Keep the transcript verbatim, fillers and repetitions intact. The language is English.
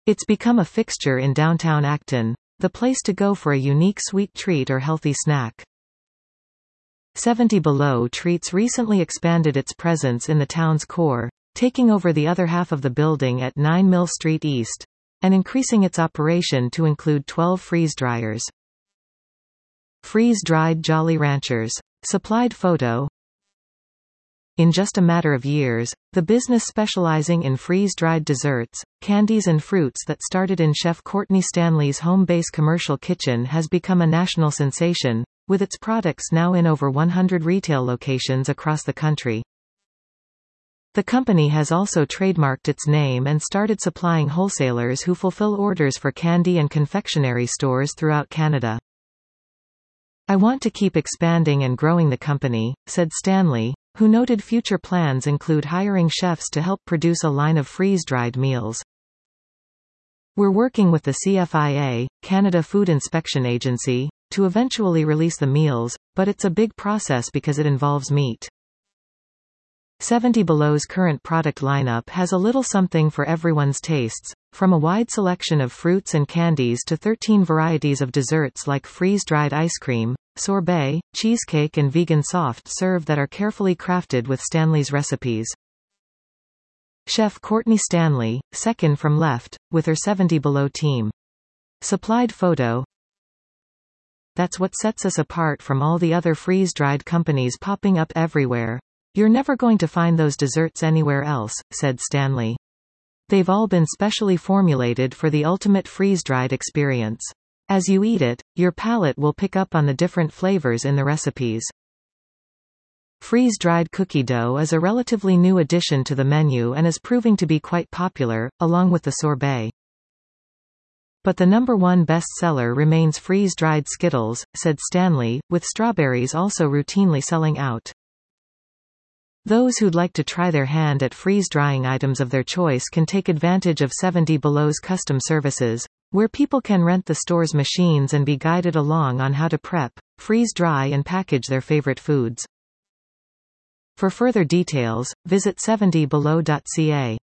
It's become a fixture in downtown Acton, the place to go for a unique sweet treat or healthy snack. seventy Below Treats recently expanded its presence in the town's core, taking over the other half of the building at nine Mill Street East, and increasing its operation to include twelve freeze dryers. Freeze-dried Jolly Ranchers. Supplied photo. In just a matter of years, the business specializing in freeze-dried desserts, candies and fruits that started in Chef Courtney Stanley's home base commercial kitchen has become a national sensation, with its products now in over one hundred retail locations across the country. The company has also trademarked its name and started supplying wholesalers who fulfill orders for candy and confectionery stores throughout Canada. "I want to keep expanding and growing the company," said Stanley, who noted future plans include hiring chefs to help produce a line of freeze-dried meals. "We're working with the C F I A, Canada Food Inspection Agency, to eventually release the meals, but it's a big process because it involves meat." seventy Below's current product lineup has a little something for everyone's tastes, from a wide selection of fruits and candies to thirteen varieties of desserts like freeze-dried ice cream, sorbet, cheesecake and vegan soft serve that are carefully crafted with Stanley's recipes. Chef Courtney Stanley, second from left, with her seventy Below team. Supplied photo. "That's what sets us apart from all the other freeze-dried companies popping up everywhere. You're never going to find those desserts anywhere else," said Stanley. "They've all been specially formulated for the ultimate freeze-dried experience. As you eat it, your palate will pick up on the different flavors in the recipes." Freeze-dried cookie dough is a relatively new addition to the menu and is proving to be quite popular, along with the sorbet. "But the number one best-seller remains freeze-dried Skittles," said Stanley, with strawberries also routinely selling out. Those who'd like to try their hand at freeze-drying items of their choice can take advantage of seventy Below's custom services, where people can rent the store's machines and be guided along on how to prep, freeze-dry and package their favorite foods. For further details, visit seventy below dot c a.